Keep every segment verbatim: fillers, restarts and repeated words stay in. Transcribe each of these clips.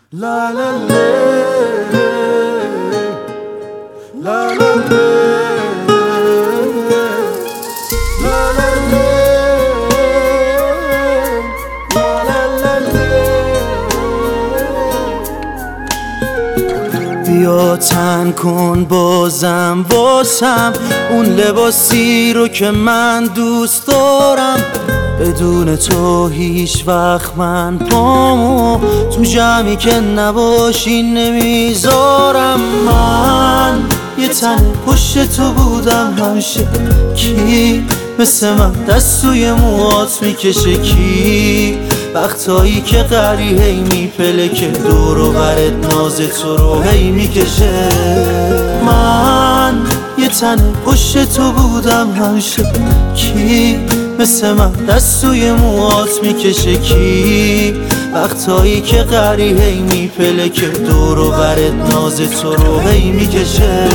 La la la, la la la, la la la, la la. بیا تن کن بازم واسم اون لباسی رو که من دوست دارم. بدون تو هیچ وقت من پامو تو جمعی که نباشی نمیذارم. من یه تن پشت تو بودم همیشه، کی مثل من دست توی موهات میکشه؟ کی وقتایی که قری هی میپله که دور و برت ناز تو رو هی میکشه؟ من یه تن پشت تو بودم همیشه، کی مثل من دست توی موهات میکشه؟ کی وقتایی که قری هی میپله که دور و برت ناز تو رو هی میکشه؟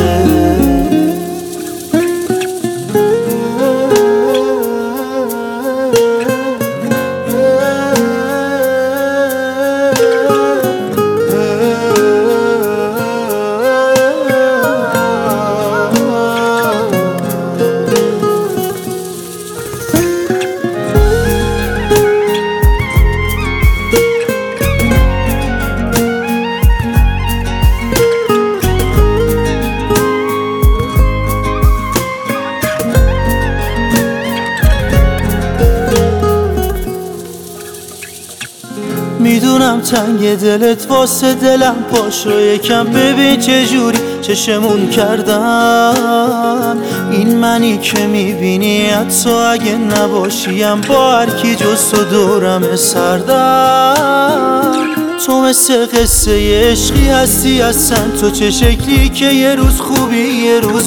میدونم تنگ دلت واسه دلم، پاشو یکم ببین چجوری چشمون کردن. این منی که میبینی حتی اگه نباشیم با هر کی جز تو دورم سردن. تو مثل قصه عشقی هستی اصلا، تو چه شکلی که یه روز خوبی یه روز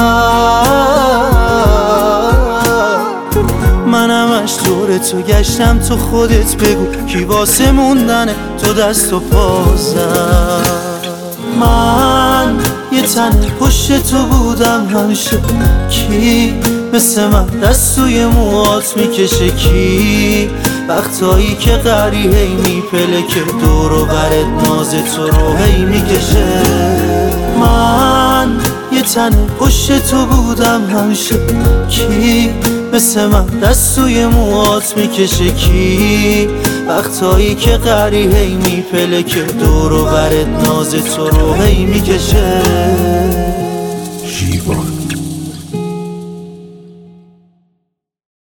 بد. من همش دور تو گشتم، تو خودت بگو کی واسه موندن تو دست و پا زد. من یه تن پشت تو بودم همیشه، کی مثل من دست توی موهات میکشه؟ کی وقتایی که قری هی میپله که دور و برت ناز تو رو هی میکشه؟ من یه تن پشت تو بودم همیشه، کی مثل من دست توی موهات میکشه؟ کی وقتایی که قری هی میپله که دور و برت ناز تو رو هی میکشه؟